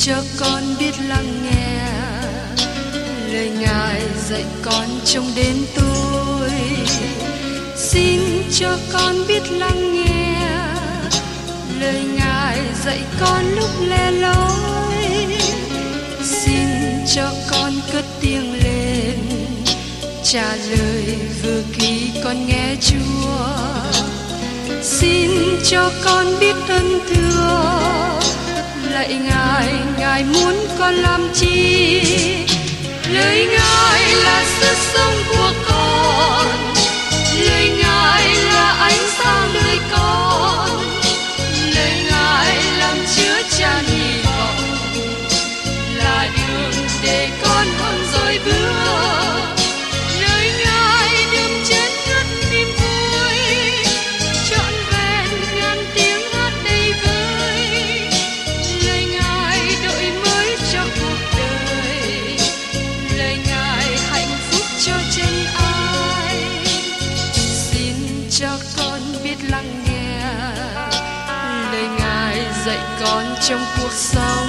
cho con biết lắng nghe lời Ngài dạy con trong đêm tối. Xin cho con biết lắng nghe lời Ngài dạy con lúc lẻ loi. Xin cho con cất tiếng lên trả lời vừa khi con nghe Chúa. Xin cho con biết ơn thưa lạy Ngài, Ngài muốn con làm chi? Lời Ngài là sức sống của con, lời Ngài là ánh sáng đời con, lời Ngài làm chứa chan hy vọng, là đường để con không dối bước. Lời Ngài đừng chết ngất niềm vui, trọn vẹn ngàn tiếng hát đầy vơi. Lời Ngài đổi mới cho cuộc đời, lời Ngài hạnh phúc cho chân ai. Xin cho con biết lắng nghe lời Ngài dạy con trong cuộc sống.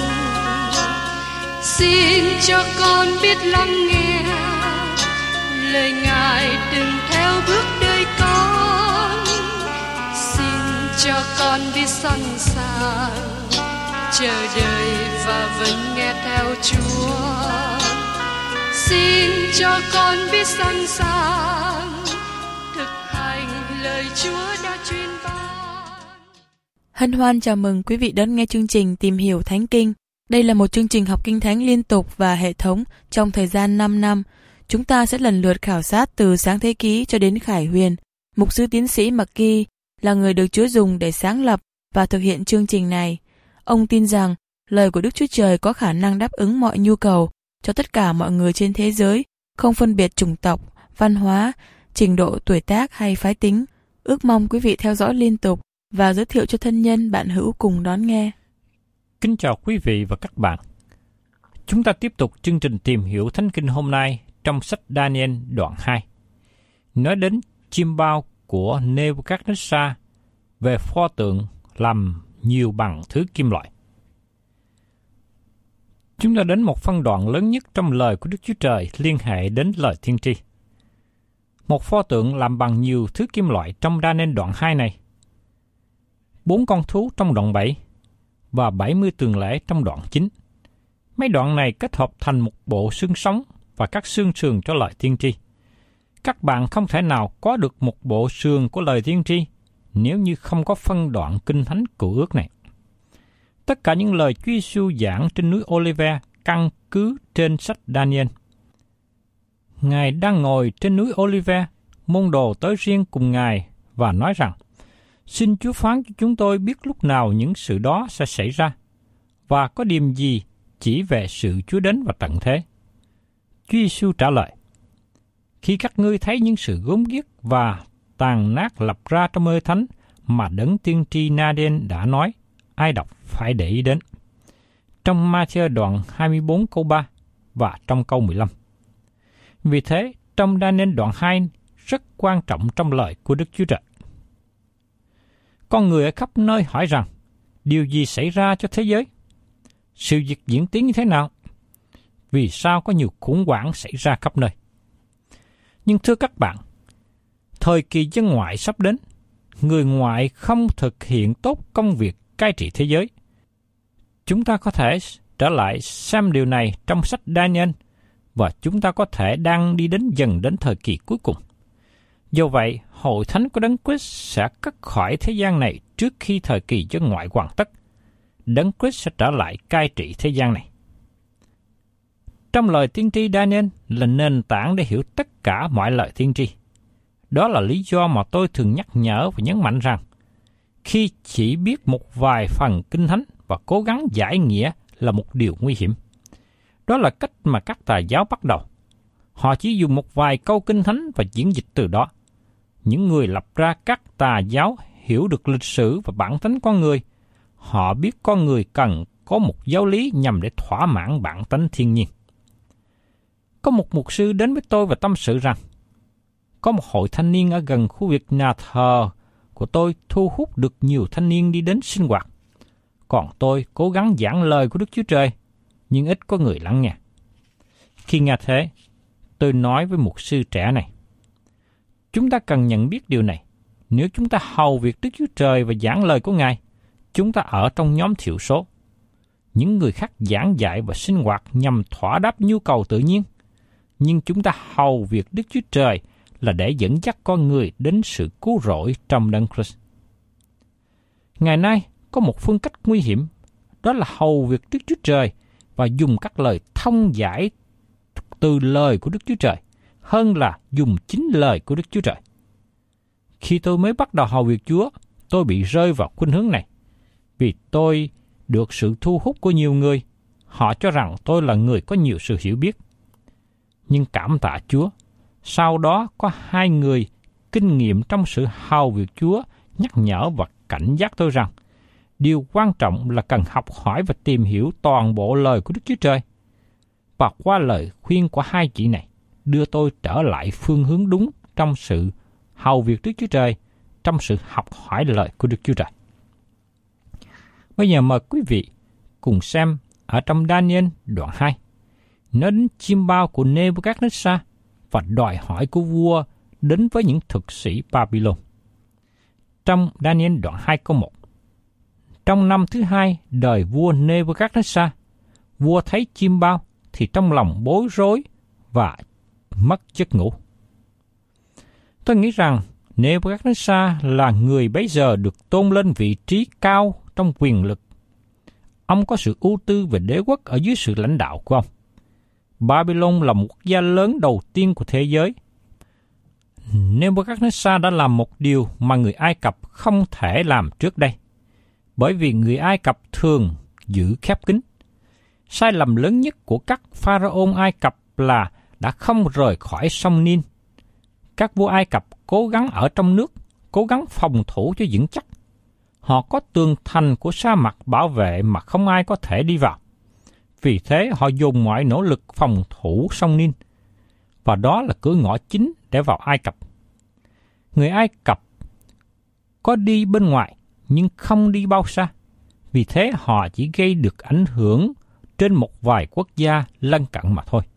Xin cho con biết lắng nghe lời Ngài đừng theo bước đời con. Xin cho con biết sẵn sàng chờ đợi và vẫn nghe theo Chúa. Xin cho con biết sẵn sàng thực hành lời Chúa đã truyền ban. Hân hoan chào mừng quý vị đón nghe chương trình Tìm hiểu Thánh Kinh. Đây là một chương trình học Kinh Thánh liên tục và hệ thống trong thời gian 5 năm. Chúng ta sẽ lần lượt khảo sát từ Sáng Thế Ký cho đến Khải Huyền. Mục sư tiến sĩ McGee là người được Chúa dùng để sáng lập và thực hiện chương trình này. Ông tin rằng lời của Đức Chúa Trời có khả năng đáp ứng mọi nhu cầu cho tất cả mọi người trên thế giới, không phân biệt chủng tộc, văn hóa, trình độ tuổi tác hay phái tính. Ước mong quý vị theo dõi liên tục và giới thiệu cho thân nhân bạn hữu cùng đón nghe. Kính chào quý vị và các bạn. Chúng ta tiếp tục chương trình Tìm hiểu Thánh Kinh hôm nay trong sách Daniel đoạn 2. Nói đến chiêm bao của Nebuchadnezzar về pho tượng làm nhiều bằng thứ kim loại. Chúng ta đến một phân đoạn lớn nhất trong lời của Đức Chúa Trời liên hệ đến lời tiên tri. Một pho tượng làm bằng nhiều thứ kim loại trong Daniel đoạn 2 này. 4 con thú trong đoạn 7 và 70 tường lễ trong đoạn 9. Mấy đoạn này kết hợp thành một bộ xương sống và các xương sườn cho lời tiên tri. Các bạn không thể nào có được một bộ sườn của lời tiên tri nếu như không có phân đoạn kinh thánh Cựu Ước này. Tất cả những lời Chúa Giêsu giảng trên núi Olive căn cứ trên sách Daniel. Ngài đang ngồi trên núi Olive, môn đồ tới riêng cùng Ngài và nói rằng: xin Chúa phán cho chúng tôi biết lúc nào những sự đó sẽ xảy ra, và có điểm gì chỉ về sự Chúa đến và tận thế. Chúa Giêsu trả lời: khi các ngươi thấy những sự gớm ghiếc và tàn nát lập ra trong nơi thánh mà đấng tiên tri Na-đen đã nói, ai đọc phải để ý đến. Trong Ma-thi-ơ đoạn 24 câu 3 và trong câu 15. Vì thế, trong Daniel đoạn 2 rất quan trọng trong lời của Đức Chúa Trời. Con người ở khắp nơi hỏi rằng, điều gì xảy ra cho thế giới? Sự việc diễn tiến như thế nào? Vì sao có nhiều khủng hoảng xảy ra khắp nơi? Nhưng thưa các bạn, thời kỳ dân ngoại sắp đến, người ngoại không thực hiện tốt công việc cai trị thế giới. Chúng ta có thể trở lại xem điều này trong sách Daniel, và chúng ta có thể đang đi dần đến thời kỳ cuối cùng. Do vậy, hội thánh của Đấng Christ sẽ cất khỏi thế gian này trước khi thời kỳ dân ngoại hoàn tất. Đấng Christ sẽ trở lại cai trị thế gian này. Trong lời tiên tri Daniel là nền tảng để hiểu tất cả mọi lời tiên tri. Đó là lý do mà tôi thường nhắc nhở và nhấn mạnh rằng, khi chỉ biết một vài phần kinh thánh và cố gắng giải nghĩa là một điều nguy hiểm. Đó là cách mà các tà giáo bắt đầu. Họ chỉ dùng một vài câu kinh thánh và diễn dịch từ đó. Những người lập ra các tà giáo hiểu được lịch sử và bản tính con người. Họ biết con người cần có một giáo lý nhằm để thỏa mãn bản tính thiên nhiên. Có một mục sư đến với tôi và tâm sự rằng, có một hội thanh niên ở gần khu vực nhà thờ của tôi thu hút được nhiều thanh niên đi đến sinh hoạt. Còn tôi cố gắng giảng lời của Đức Chúa Trời nhưng ít có người lắng nghe. Khi nghe thế, tôi nói với mục sư trẻ này, chúng ta cần nhận biết điều này. Nếu chúng ta hầu việc Đức Chúa Trời và giảng lời của Ngài, chúng ta ở trong nhóm thiểu số. Những người khác giảng dạy và sinh hoạt nhằm thỏa đáp nhu cầu tự nhiên, nhưng chúng ta hầu việc Đức Chúa Trời là để dẫn dắt con người đến sự cứu rỗi trong Đấng Christ. Ngày nay có một phương cách nguy hiểm, đó là hầu việc Đức Chúa Trời và dùng các lời thông giải từ lời của Đức Chúa Trời hơn là dùng chính lời của Đức Chúa Trời. Khi tôi mới bắt đầu hầu việc Chúa, tôi bị rơi vào khuynh hướng này, vì tôi được sự thu hút của nhiều người. Họ cho rằng tôi là người có nhiều sự hiểu biết. Nhưng cảm tạ Chúa, sau đó có 2 người kinh nghiệm trong sự hầu việc Chúa nhắc nhở và cảnh giác tôi rằng điều quan trọng là cần học hỏi và tìm hiểu toàn bộ lời của Đức Chúa Trời. Và qua lời khuyên của 2 chị này, đưa tôi trở lại phương hướng đúng trong sự hầu việc Đức Chúa Trời, trong sự học hỏi lời của Đức Chúa Trời. Bây giờ mời quý vị cùng xem ở trong Daniel đoạn 2, nói đến chiêm bao của Nebuchadnezzar và đòi hỏi của vua đến với những thực sĩ Babylon. Trong Daniel đoạn 2 câu 1, trong năm thứ 2 đời vua Nebuchadnezzar, vua thấy chiêm bao thì trong lòng bối rối và mất giấc ngủ. Tôi nghĩ rằng Nebuchadnezzar là người bấy giờ được tôn lên vị trí cao trong quyền lực. Ông có sự ưu tư về đế quốc ở dưới sự lãnh đạo của ông. Babylon là một quốc gia lớn đầu tiên của thế giới. Nebuchadnezzar đã làm một điều mà người Ai Cập không thể làm trước đây, bởi vì người Ai Cập thường giữ khép kín. Sai lầm lớn nhất của các pharaoh Ai Cập là đã không rời khỏi sông Nin. Các vua Ai Cập cố gắng ở trong nước, cố gắng phòng thủ cho vững chắc. Họ có tường thành của sa mạc bảo vệ mà không ai có thể đi vào. Vì thế họ dùng mọi nỗ lực phòng thủ sông Nin, và đó là cửa ngõ chính để vào Ai Cập. Người Ai Cập có đi bên ngoài nhưng không đi bao xa, vì thế họ chỉ gây được ảnh hưởng trên một vài quốc gia lân cận mà thôi.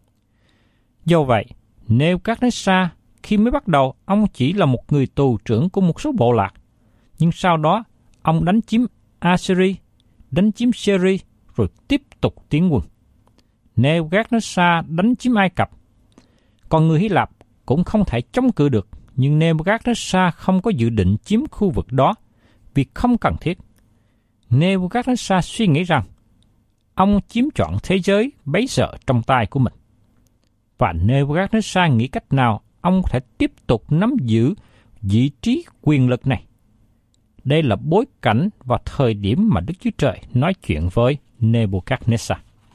Do vậy, Nebuchadnezzar khi mới bắt đầu, ông chỉ là một người tù trưởng của một số bộ lạc, nhưng sau đó ông đánh chiếm Assyria, đánh chiếm Syria, rồi tiếp tục tiến quân. Nebuchadnezzar đánh chiếm Ai Cập, còn người Hy Lạp cũng không thể chống cự được, nhưng Nebuchadnezzar không có dự định chiếm khu vực đó vì không cần thiết. Nebuchadnezzar suy nghĩ rằng ông chiếm trọn thế giới bấy giờ trong tay của mình. Và Nebuchadnezzar nghĩ cách nào ông có thể tiếp tục nắm giữ vị trí quyền lực này. Đây là bối cảnh và thời điểm mà Đức Chúa Trời nói chuyện với Nebuchadnezzar.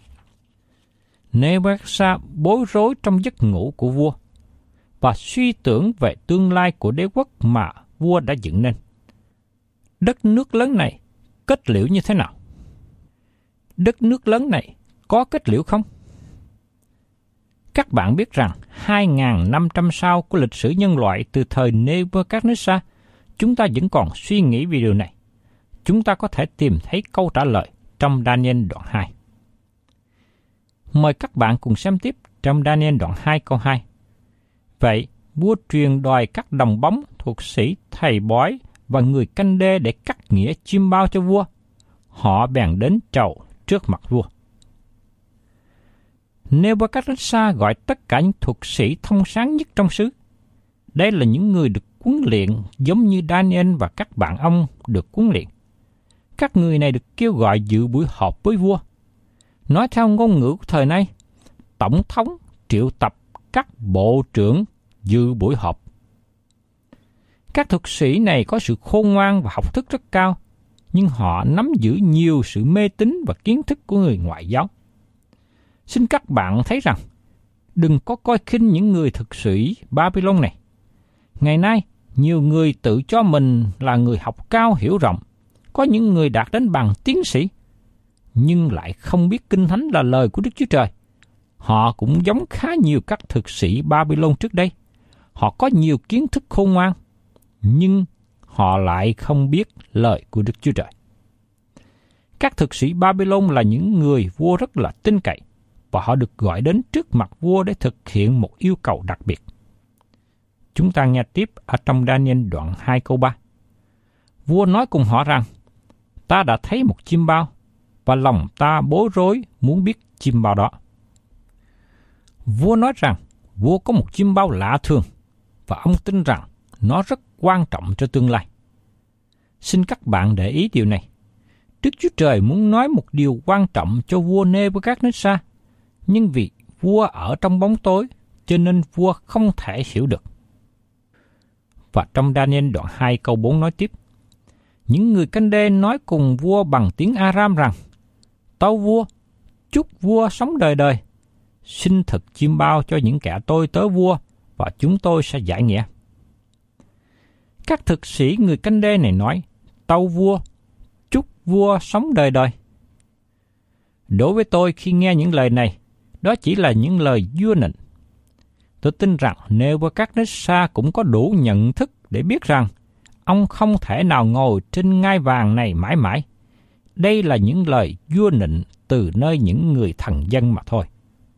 Nebuchadnezzar bối rối trong giấc ngủ của vua và suy tưởng về tương lai của đế quốc mà vua đã dựng nên. Đất nước lớn này kết liễu như thế nào? Đất nước lớn này có kết liễu không? Các bạn biết rằng 2.500 năm sau của lịch sử nhân loại từ thời Nebuchadnezzar, chúng ta vẫn còn suy nghĩ về điều này. Chúng ta có thể tìm thấy câu trả lời trong Daniel đoạn 2. Mời các bạn cùng xem tiếp trong Daniel đoạn 2 câu 2. Vậy, vua truyền đòi các đồng bóng, thuộc sĩ, thầy bói và người canh đê để cắt nghĩa chiêm bao cho vua. Họ bèn đến chầu trước mặt vua. Nebuchadnezzar gọi tất cả những thuộc sĩ thông sáng nhất trong xứ. Đây là những người được huấn luyện giống như Daniel và các bạn ông được huấn luyện. Các người này được kêu gọi dự buổi họp với vua. Nói theo ngôn ngữ của thời nay, tổng thống triệu tập các bộ trưởng dự buổi họp. Các thuật sĩ này có sự khôn ngoan và học thức rất cao, nhưng họ nắm giữ nhiều sự mê tín và kiến thức của người ngoại giáo. Xin các bạn thấy rằng, đừng có coi khinh những người thực sĩ Babylon này. Ngày nay, nhiều người tự cho mình là người học cao hiểu rộng, có những người đạt đến bằng tiến sĩ, nhưng lại không biết Kinh Thánh là lời của Đức Chúa Trời. Họ cũng giống khá nhiều các thực sĩ Babylon trước đây. Họ có nhiều kiến thức khôn ngoan, nhưng họ lại không biết lời của Đức Chúa Trời. Các thực sĩ Babylon là những người vua rất là tin cậy, và họ được gọi đến trước mặt vua để thực hiện một yêu cầu đặc biệt. Chúng ta nghe tiếp ở trong Daniel đoạn 2 câu 3. Vua nói cùng họ rằng, ta đã thấy một chim bao, và lòng ta bối rối muốn biết chim bao đó. Vua nói rằng, vua có một chim bao lạ thường, và ông tin rằng nó rất quan trọng cho tương lai. Xin các bạn để ý điều này. Đức Chúa Trời muốn nói một điều quan trọng cho vua Nê-bô-cát-nét-sa, nhưng vì vua ở trong bóng tối, cho nên vua không thể hiểu được. Và trong Daniel đoạn 2 câu 4 nói tiếp, những người Canh-đê nói cùng vua bằng tiếng Aram rằng, tâu vua, chúc vua sống đời đời, xin thực chim bao cho những kẻ tôi tớ vua, và chúng tôi sẽ giải nghĩa. Các thực sĩ người Canh-đê này nói, tâu vua, chúc vua sống đời đời. Đối với tôi, khi nghe những lời này, đó chỉ là những lời vua nịnh. Tôi tin rằng Nê-bô-cát-nét-sa cũng có đủ nhận thức để biết rằng ông không thể nào ngồi trên ngai vàng này mãi mãi. Đây là những lời vua nịnh từ nơi những người thần dân mà thôi.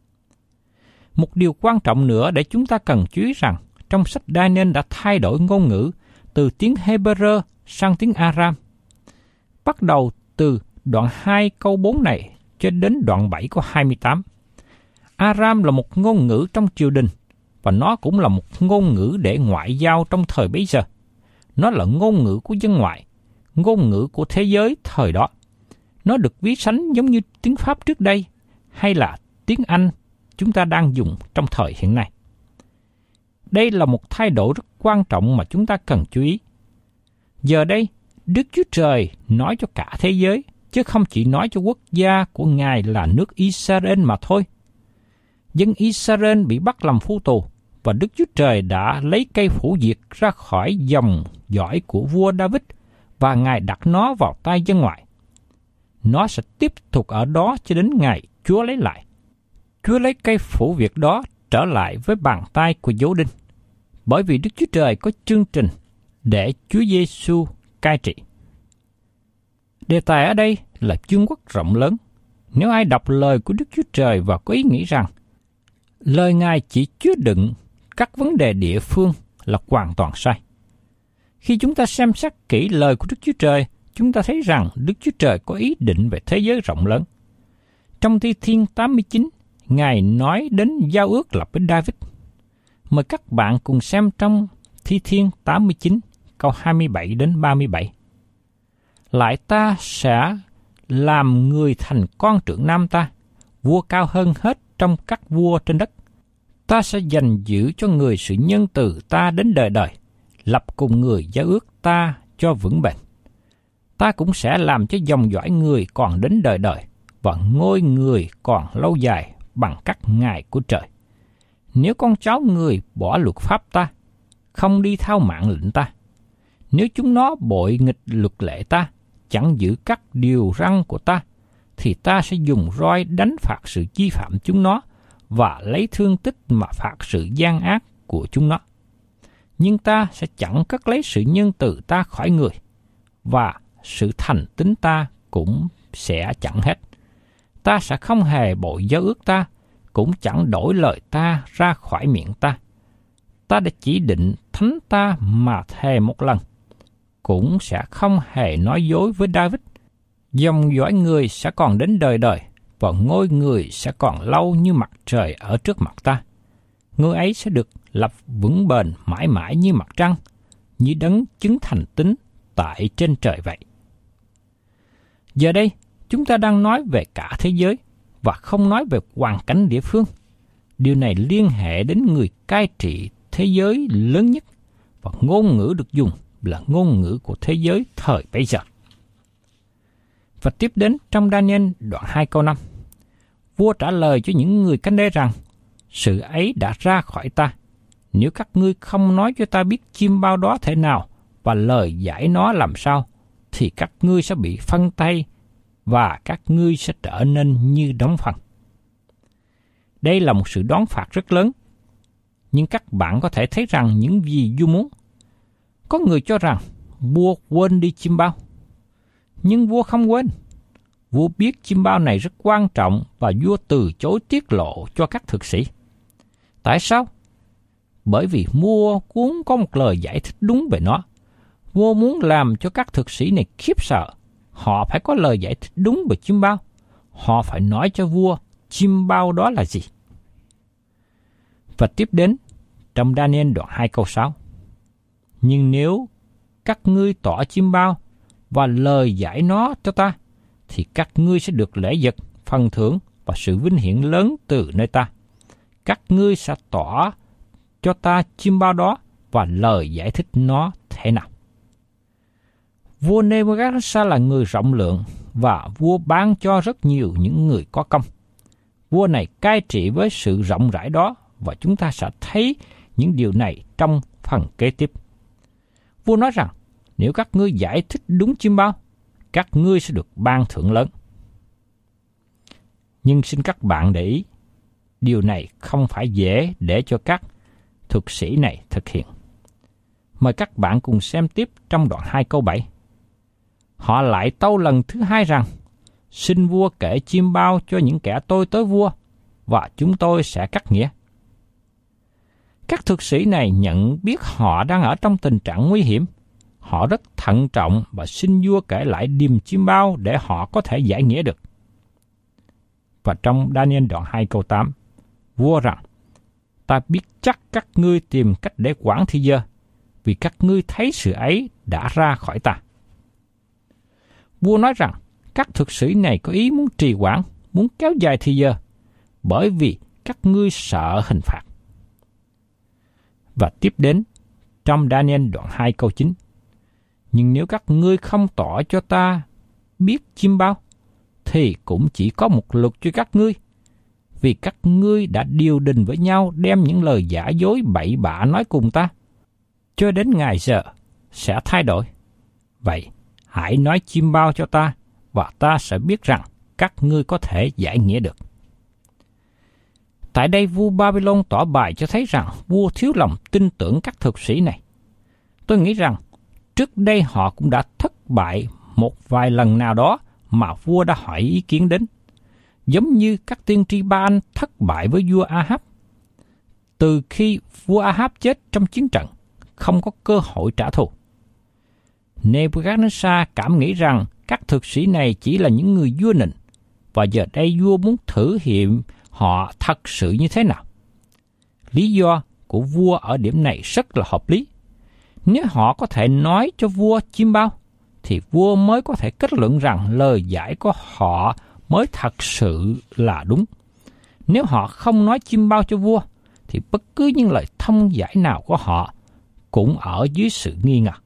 Một điều quan trọng nữa để chúng ta cần chú ý rằng, trong sách Daniel đã thay đổi ngôn ngữ từ tiếng Hebrew sang tiếng Aram. Bắt đầu từ đoạn 2 câu 4 này cho đến đoạn 7 câu 28. Aram là một ngôn ngữ trong triều đình, và nó cũng là một ngôn ngữ để ngoại giao trong thời bấy giờ. Nó là ngôn ngữ của dân ngoại, ngôn ngữ của thế giới thời đó. Nó được ví sánh giống như tiếng Pháp trước đây, hay là tiếng Anh chúng ta đang dùng trong thời hiện nay. Đây là một thay đổi rất quan trọng mà chúng ta cần chú ý. Giờ đây, Đức Chúa Trời nói cho cả thế giới, chứ không chỉ nói cho quốc gia của Ngài là nước Israel mà thôi. Dân Israel bị bắt làm phu tù, và Đức Chúa Trời đã lấy cây phủ diệt ra khỏi dòng dõi của vua David, và Ngài đặt nó vào tay dân ngoại. Nó sẽ tiếp tục ở đó cho đến ngày Chúa lấy lại. Chúa lấy cây phủ diệt đó trở lại với bàn tay của Giô-đinh, bởi vì Đức Chúa Trời có chương trình để Chúa Giê-xu cai trị. Đề tài ở đây là vương quốc rộng lớn. Nếu ai đọc lời của Đức Chúa Trời và có ý nghĩ rằng lời Ngài chỉ chứa đựng các vấn đề địa phương là hoàn toàn sai. Khi chúng ta xem xét kỹ lời của Đức Chúa Trời, chúng ta thấy rằng Đức Chúa Trời có ý định về thế giới rộng lớn. Trong Thi Thiên 89, Ngài nói đến giao ước lập với David. Mời các bạn cùng xem trong Thi Thiên 89, câu 27 đến 37. Lại ta sẽ làm người thành con trưởng nam ta, vua cao hơn hết trong các vua trên đất. Ta sẽ dành giữ cho người sự nhân từ ta đến đời đời, lập cùng người giao ước ta cho vững bền. Ta cũng sẽ làm cho dòng dõi người còn đến đời đời, và ngôi người còn lâu dài bằng các ngày của trời. Nếu con cháu người bỏ luật pháp ta, không đi theo mạng lệnh ta, nếu chúng nó bội nghịch luật lệ ta, chẳng giữ các điều răn của ta, thì ta sẽ dùng roi đánh phạt sự vi phạm chúng nó, và lấy thương tích mà phạt sự gian ác của chúng nó. Nhưng ta sẽ chẳng cất lấy sự nhân từ ta khỏi người, và sự thành tín ta cũng sẽ chẳng hết. Ta sẽ không hề bội giao ước ta, cũng chẳng đổi lời ta ra khỏi miệng ta. Ta đã chỉ định thánh ta mà thề một lần, cũng sẽ không hề nói dối với David. Dòng dõi người sẽ còn đến đời đời, và ngôi người sẽ còn lâu như mặt trời ở trước mặt ta. Ngôi ấy sẽ được lập vững bền mãi mãi như mặt trăng, như đấng chứng thành tín tại trên trời vậy. Giờ đây, chúng ta đang nói về cả thế giới, và không nói về hoàn cảnh địa phương. Điều này liên hệ đến người cai trị thế giới lớn nhất, và ngôn ngữ được dùng là ngôn ngữ của thế giới thời bấy giờ. Và tiếp đến trong Daniel đoạn 2 câu 5. Vua trả lời cho những người Canh-đê rằng, sự ấy đã ra khỏi ta. Nếu các ngươi không nói cho ta biết chim bao đó thế nào và lời giải nó làm sao, thì các ngươi sẽ bị phân tay và các ngươi sẽ trở nên như đóng phần. Đây là một sự đón phạt rất lớn. Nhưng các bạn có thể thấy rằng những gì vua muốn. Có người cho rằng vua quên đi chim bao. Nhưng vua không quên. Vua biết chim bao này rất quan trọng và vua từ chối tiết lộ cho các thực sĩ. Tại sao? Bởi vì vua muốn có một lời giải thích đúng về nó. Vua muốn làm cho các thực sĩ này khiếp sợ. Họ phải có lời giải thích đúng về chim bao. Họ phải nói cho vua chim bao đó là gì. Và tiếp đến trong Daniel đoạn 2 câu 6. Nhưng nếu các ngươi tỏ chim bao và lời giải nó cho ta, thì các ngươi sẽ được lễ vật, phần thưởng và sự vinh hiển lớn từ nơi ta. Các ngươi sẽ tỏ cho ta chim bao đó và lời giải thích nó thế nào. Vua Nebuchadnezzar là người rộng lượng và vua ban cho rất nhiều những người có công. Vua này cai trị với sự rộng rãi đó và chúng ta sẽ thấy những điều này trong phần kế tiếp. Vua nói rằng nếu các ngươi giải thích đúng chim bao, các ngươi sẽ được ban thưởng lớn. Nhưng xin các bạn để ý, điều này không phải dễ để cho các thuật sĩ này thực hiện. Mời các bạn cùng xem tiếp trong đoạn 2 câu 7. Họ lại tâu lần thứ hai rằng, xin vua kể chim bao cho những kẻ tôi tới vua, và chúng tôi sẽ cắt nghĩa. Các thuật sĩ này nhận biết họ đang ở trong tình trạng nguy hiểm. Họ rất thận trọng và xin vua kể lại điềm chim bao để họ có thể giải nghĩa được. Và trong Daniel đoạn 2 câu 8, vua rằng, ta biết chắc các ngươi tìm cách để quản thì giờ, vì các ngươi thấy sự ấy đã ra khỏi ta. Vua nói rằng, các thuật sĩ này có ý muốn trì hoãn, muốn kéo dài thì giờ, bởi vì các ngươi sợ hình phạt. Và tiếp đến, trong Daniel đoạn 2 câu 9, nhưng nếu các ngươi không tỏ cho ta biết chim bao, thì cũng chỉ có một luật cho các ngươi, vì các ngươi đã điều đình với nhau đem những lời giả dối bậy bạ nói cùng ta, cho đến ngày giờ sẽ thay đổi. Vậy, hãy nói chim bao cho ta, và ta sẽ biết rằng các ngươi có thể giải nghĩa được. Tại đây vua Babylon tỏ bài cho thấy rằng vua thiếu lòng tin tưởng các thuật sĩ này. Tôi nghĩ rằng trước đây họ cũng đã thất bại một vài lần nào đó mà vua đã hỏi ý kiến đến, giống như các tiên tri Ba-anh thất bại với vua Ahab. Từ khi vua Ahab chết trong chiến trận, không có cơ hội trả thù. Nebuchadnezzar cảm nghĩ rằng các thuật sĩ này chỉ là những người vua nịnh, và giờ đây vua muốn thử nghiệm họ thật sự như thế nào. Lý do của vua ở điểm này rất là hợp lý. Nếu họ có thể nói cho vua chim bao, thì vua mới có thể kết luận rằng lời giải của họ mới thật sự là đúng. Nếu họ không nói chim bao cho vua, thì bất cứ những lời thông giải nào của họ cũng ở dưới sự nghi ngờ.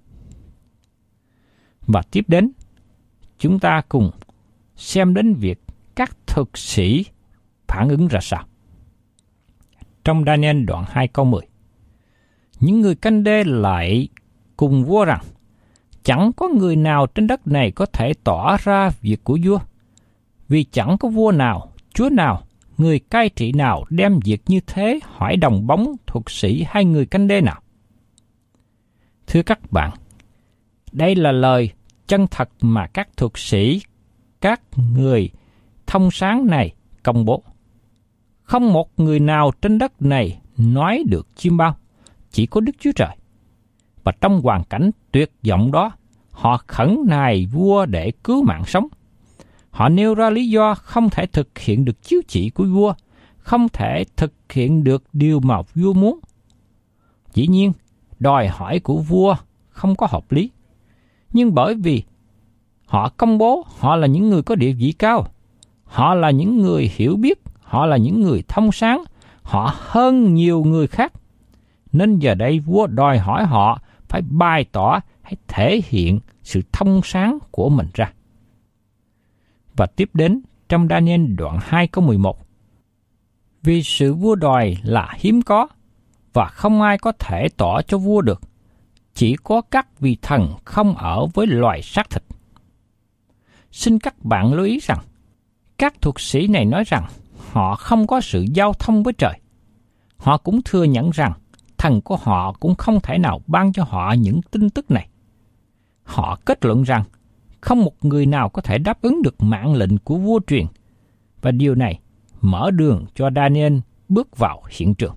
Và tiếp đến, chúng ta cùng xem đến việc các thuật sĩ phản ứng ra sao. Trong Daniel đoạn 2 câu 10, những người canh đê lại cùng vua rằng, chẳng có người nào trên đất này có thể tỏ ra việc của vua, vì chẳng có vua nào, chúa nào, người cai trị nào đem việc như thế hỏi đồng bóng thuật sĩ hay người canh đê nào. Thưa các bạn, đây là lời chân thật mà các thuật sĩ, các người thông sáng này công bố. Không một người nào trên đất này nói được chim bao, chỉ có Đức Chúa Trời. Và trong hoàn cảnh tuyệt vọng đó, họ khẩn nài vua để cứu mạng sống. Họ nêu ra lý do không thể thực hiện được chiếu chỉ của vua, không thể thực hiện được điều mà vua muốn. Dĩ nhiên, đòi hỏi của vua không có hợp lý. Nhưng bởi vì họ công bố họ là những người có địa vị cao, họ là những người hiểu biết, họ là những người thông sáng, họ hơn nhiều người khác, nên giờ đây vua đòi hỏi họ phải bày tỏ hay thể hiện sự thông sáng của mình ra. Và tiếp đến trong Daniel đoạn 2 câu 11. Vì sự vua đòi là hiếm có, và không ai có thể tỏ cho vua được, chỉ có các vị thần không ở với loài xác thịt. Xin các bạn lưu ý rằng, các thuật sĩ này nói rằng họ không có sự giao thông với trời. Họ cũng thừa nhận rằng thần của họ cũng không thể nào ban cho họ những tin tức này. Họ kết luận rằng Không một người nào có thể đáp ứng được mạng lệnh của vua truyền, và điều này mở đường cho Daniel bước vào hiện trường.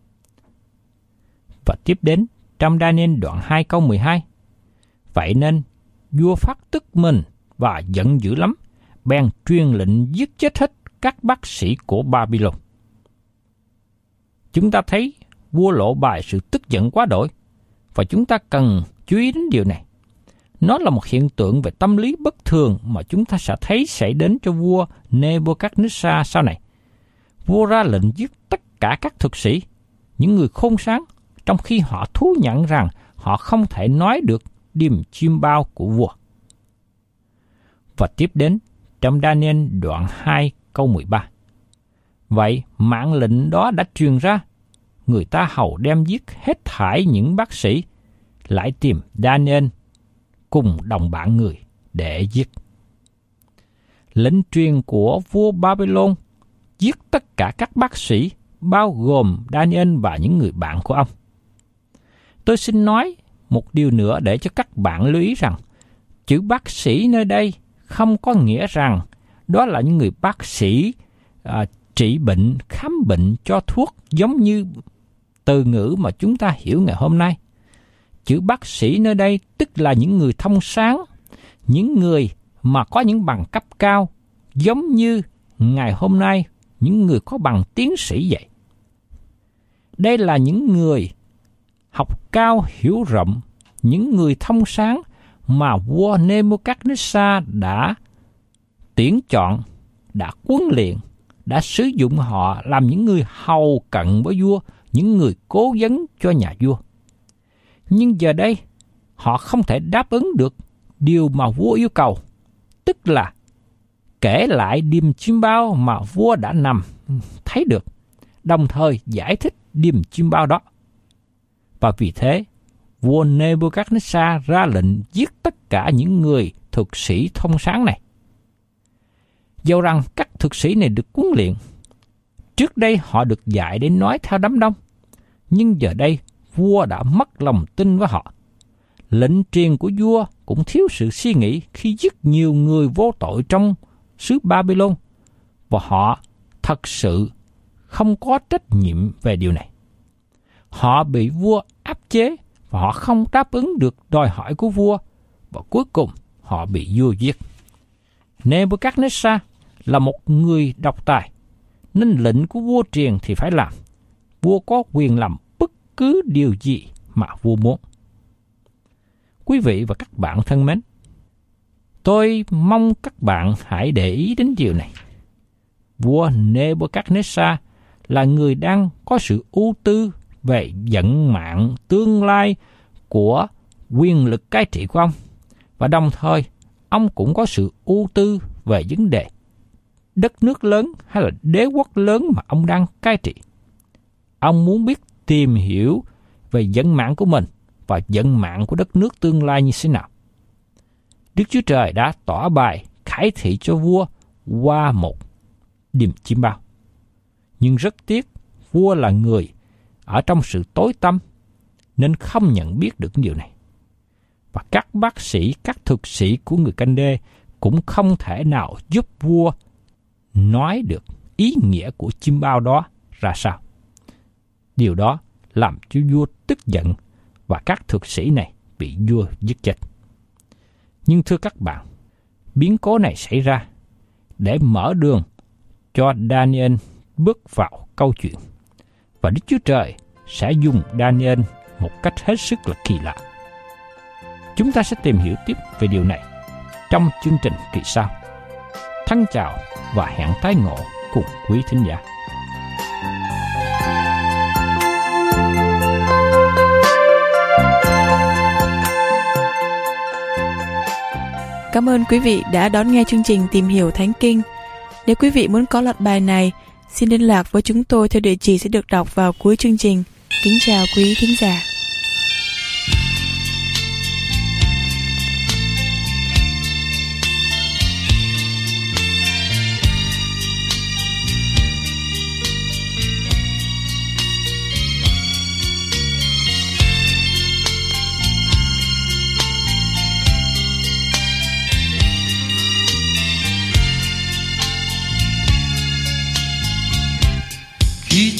Và tiếp đến trong Daniel đoạn 2 câu 12. Vậy nên vua phát tức mình và giận dữ lắm, bèn truyền lệnh giết chết hết các bác sĩ của Babylon. Chúng ta thấy vua lộ bài sự tức giận quá đổi, và chúng ta cần chú ý đến điều này. Nó là một hiện tượng về tâm lý bất thường mà chúng ta sẽ thấy xảy đến cho vua Nebuchadnezzar sau này. Vua ra lệnh giết tất cả các thuật sĩ, những người khôn sáng, trong khi họ thú nhận rằng họ không thể nói được điềm chiêm bao của vua. Và tiếp đến trong Daniel đoạn 2 câu 13. Vậy mạng lệnh đó đã truyền ra, người ta hầu đem giết hết thảy những bác sĩ, lại tìm Daniel cùng đồng bạn người để giết. Lệnh truyền của vua Babylon giết tất cả các bác sĩ, bao gồm Daniel và những người bạn của ông. Tôi xin nói một điều nữa để cho các bạn lưu ý rằng, chữ bác sĩ nơi đây không có nghĩa rằng đó là những người bác sĩ trị bệnh, khám bệnh, cho thuốc giống như từ ngữ mà chúng ta hiểu ngày hôm nay. Chữ bác sĩ nơi đây tức là những người thông sáng, những người mà có những bằng cấp cao, giống như ngày hôm nay những người có bằng tiến sĩ vậy. Đây là những người học cao hiểu rộng, những người thông sáng mà vua Nebuchadnezzar đã tuyển chọn, đã huấn luyện, đã sử dụng họ làm những người hầu cận với vua, những người cố vấn cho nhà vua. Nhưng giờ đây, họ không thể đáp ứng được điều mà vua yêu cầu, tức là kể lại điềm chiêm bao mà vua đã nằm thấy được, đồng thời giải thích điềm chiêm bao đó. Và vì thế, vua Nebuchadnezzar ra lệnh giết tất cả những người thuật sĩ thông sáng này. Dẫu rằng các thuật sĩ này được huấn luyện, trước đây họ được dạy để nói theo đám đông, nhưng giờ đây vua đã mất lòng tin với họ. Lệnh truyền của vua cũng thiếu sự suy nghĩ khi giết nhiều người vô tội trong xứ Babylon, và họ thật sự không có trách nhiệm về điều này. Họ bị vua áp chế và họ không đáp ứng được đòi hỏi của vua, và cuối cùng họ bị vua giết. Nebuchadnezzar là một người độc tài, nên lệnh của vua truyền thì phải làm. Vua có quyền làm bất cứ điều gì mà vua muốn. Quý vị và các bạn thân mến, tôi mong các bạn hãy để ý đến điều này. Vua Nebuchadnezzar là người đang có sự ưu tư về vận mạng tương lai của quyền lực cai trị của ông, và đồng thời ông cũng có sự ưu tư về vấn đề đất nước lớn hay là đế quốc lớn mà ông đang cai trị. Ông muốn biết tìm hiểu về vận mạng của mình và vận mạng của đất nước tương lai như thế nào. Đức Chúa Trời đã tỏ bài khải thị cho vua qua một điềm chiêm bao. Nhưng rất tiếc, vua là người ở trong sự tối tăm nên không nhận biết được điều này. Và các bác sĩ, các thuật sĩ của người canh đê cũng không thể nào giúp vua nói được ý nghĩa của chiêm bao đó ra sao. Điều đó làm cho vua tức giận và các thuật sĩ này bị vua giết chết. Nhưng thưa các bạn, biến cố này xảy ra để mở đường cho Daniel bước vào câu chuyện, và Đức Chúa Trời sẽ dùng Daniel một cách hết sức là kỳ lạ. Chúng ta sẽ tìm hiểu tiếp về điều này trong chương trình kỳ sau. Thân chào và hẹn tái ngộ cùng quý thính giả. Cảm ơn quý vị đã đón nghe chương trình Tìm Hiểu Thánh Kinh. Nếu quý vị muốn có loạt bài này, xin liên lạc với chúng tôi theo địa chỉ sẽ được đọc vào cuối chương trình. Kính chào quý thính giả.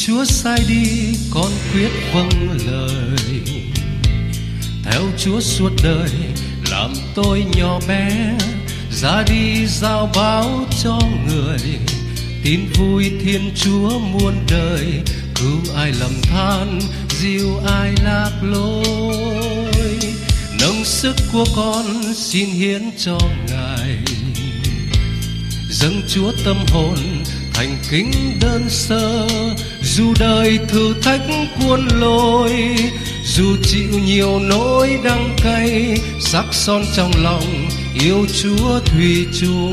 Chúa sai đi, con quyết vâng lời. Theo Chúa suốt đời, làm tôi nhỏ bé, ra đi giao báo cho người. Tin vui Thiên Chúa muôn đời, cứu ai lầm than, dìu ai lạc lối. Nâng sức của con xin hiến cho Ngài, dâng Chúa tâm hồn thành kính đơn sơ. Dù đời thử thách cuốn lôi, dù chịu nhiều nỗi đắng cay, sắc son trong lòng yêu Chúa thủy chung.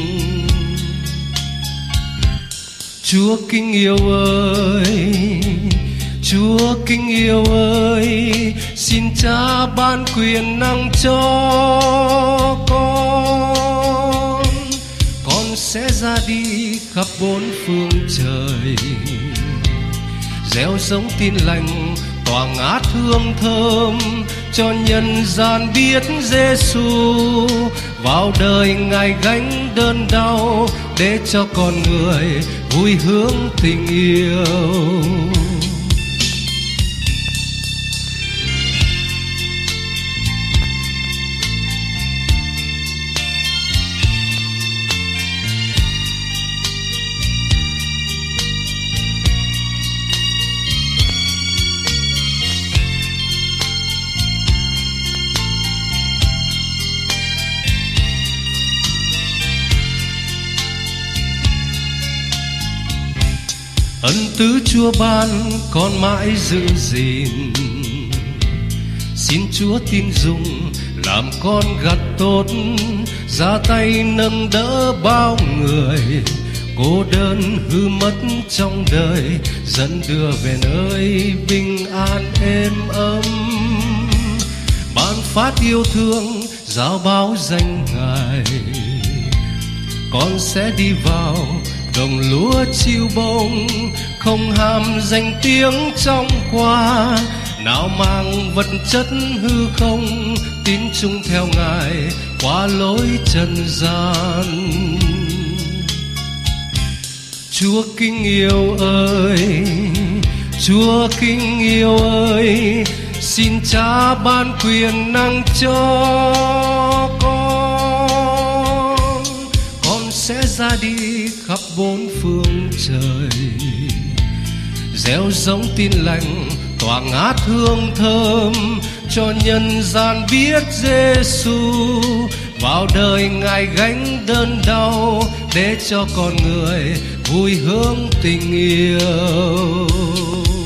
Chúa kính yêu ơi, Chúa kính yêu ơi, xin Cha ban quyền năng cho con sẽ ra đi khắp bốn phương trời, gieo giống tin lành tỏa ngát hương thơm, cho nhân gian biết Giêsu. Vào đời Ngài gánh đơn đau, để cho con người vui hướng tình yêu. Ân tứ Chúa ban con mãi giữ gìn, xin Chúa tin dùng làm con gặt tốt, ra tay nâng đỡ bao người cô đơn hư mất trong đời, dẫn đưa về nơi bình an êm ấm. Ban phát yêu thương giao báo danh Ngài, con sẽ đi vào đồng lúa chiêu bông, không ham danh tiếng trong qua, nào mang vật chất hư không, tín chung theo Ngài qua lối trần gian. Chúa kính yêu ơi, Chúa kính yêu ơi, xin Cha ban quyền năng cho con sẽ ra đi khắp bốn phương trời, gieo giống tin lành tỏa ngát hương thơm, cho nhân gian biết Giêsu. Vào đời Ngài gánh đơn đau, để cho con người vui hướng tình yêu.